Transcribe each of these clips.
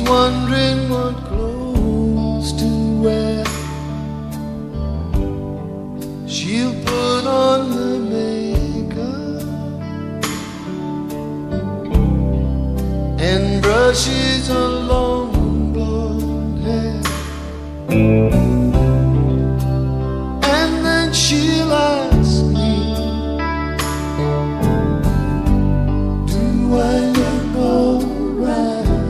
wondering what clothes to wear. She'll put on the makeup and brushes her long blonde hair, and then she'll ask me, do I look alright?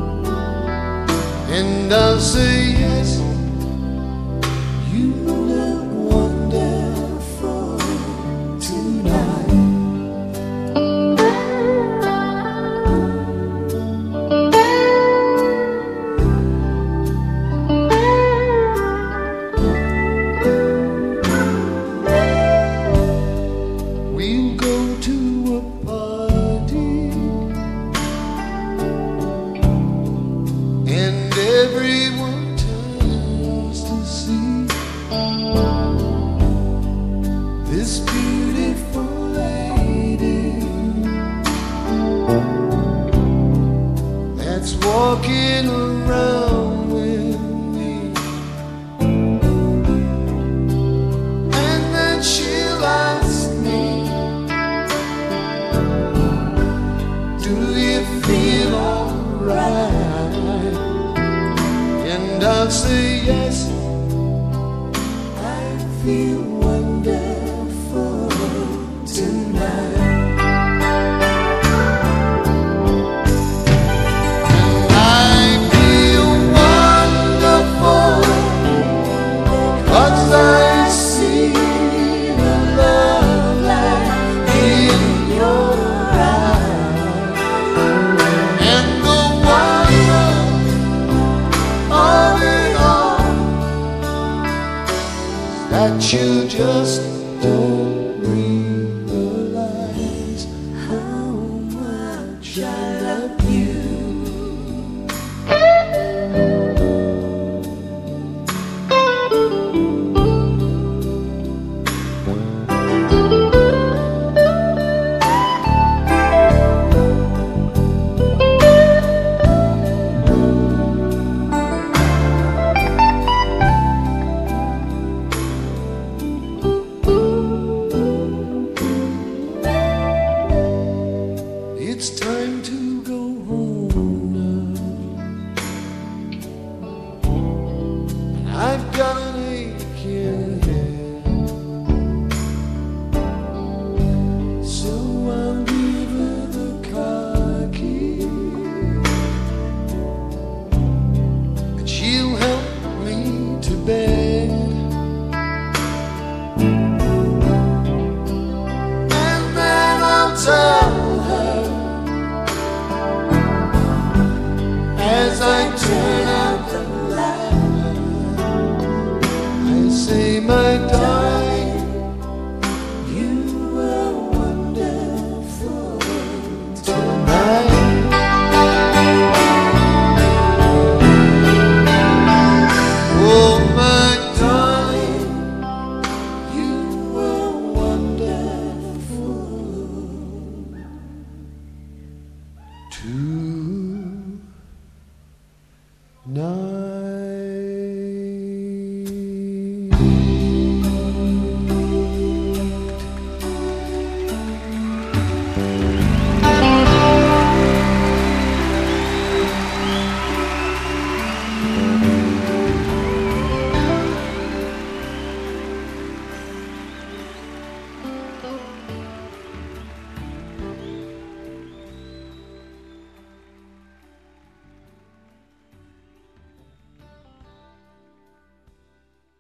And I'll say yes. You look wonderful tonight. We'll go to a party and everyone turns to see this beautiful lady that's walking around with me. And then she'll ask me, do you feel alright? And I'll say yes, I feel wonderful tonight. And I feel wonderful 'cause I see the love light in your eyes, and the wonder of it all that you just don't realize how much I love you. It's time to go home now. I've got an aching head, so I'll give her the car key, and she'll help me to bed. And then I'll tell her, as I turn out the light, I say, my darling, you were wonderful tonight. Oh, my darling, you were wonderful tonight.